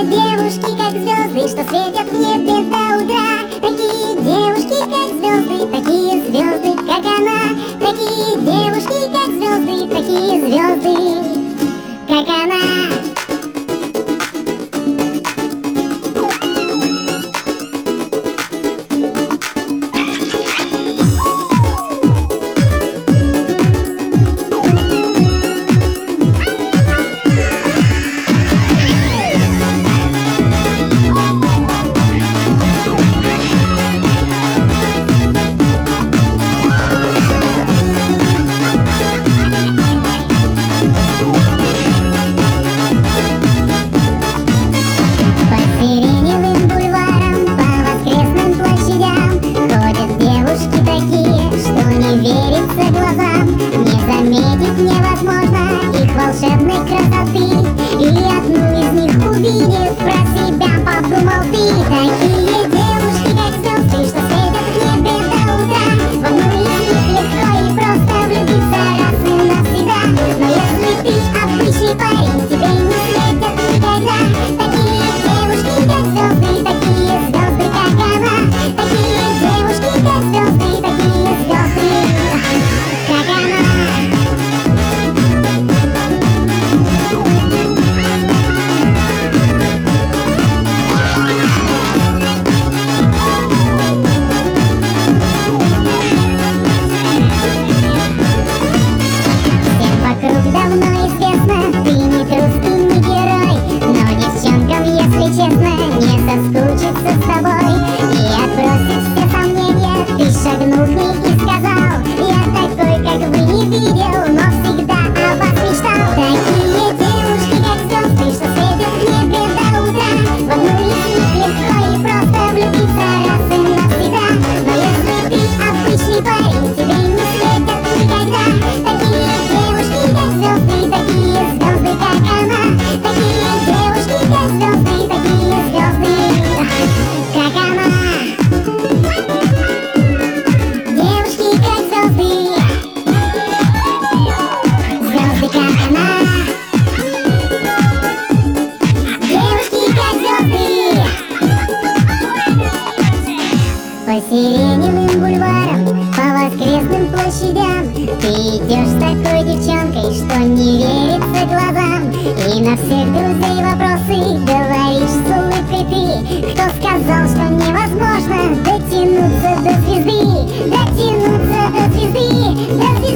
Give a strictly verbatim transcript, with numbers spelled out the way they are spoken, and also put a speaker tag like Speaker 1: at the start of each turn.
Speaker 1: девушки, как звезды, что светят в небе до утра. Такие девушки, как звезды, такие звезды, как она. Такие девушки, как звезды, такие звезды, как она. Волшебной красоты, и одну из них увидев, про себя подумал ты. Такие девушки, как звезды, что светят в небе до утра. В одну из них легко и просто влюбиться раз и навсегда. Но если ты обычный парень, тебе не светят никогда. Такие девушки, как звезды, такие звезды, как она. Такие девушки, как звезды, такие звезды, как она. Давно известно, ты не трус и не герой, но девчонкам, если честно, не соскучиться с тобой. И отбросив все сомнения, ты шагнул к ней и сказал: я такой, как вы, не видел, но всегда о вас мечтал. Такие девушки, как звезды, что светят в небе до утра. В одну из них легко и просто влюбиться раз и навсегда. Но если ты обычный парень, тебе не светят никогда. Такие девушки, как звезды, такие звезды, как она. Такие девушки, как звезды, такие звезды, как она. Девушки, как звезды, звезды, как она. Девушки, как звезды. По сиреневым бульварам, по воскресным площадям ты идешь с такой девчонкой, что не верится глазам. И на всех друзей вопросы говоришь с улыбкой ты. Кто сказал, что невозможно дотянуться до звезды, дотянуться до звезды, до звезды?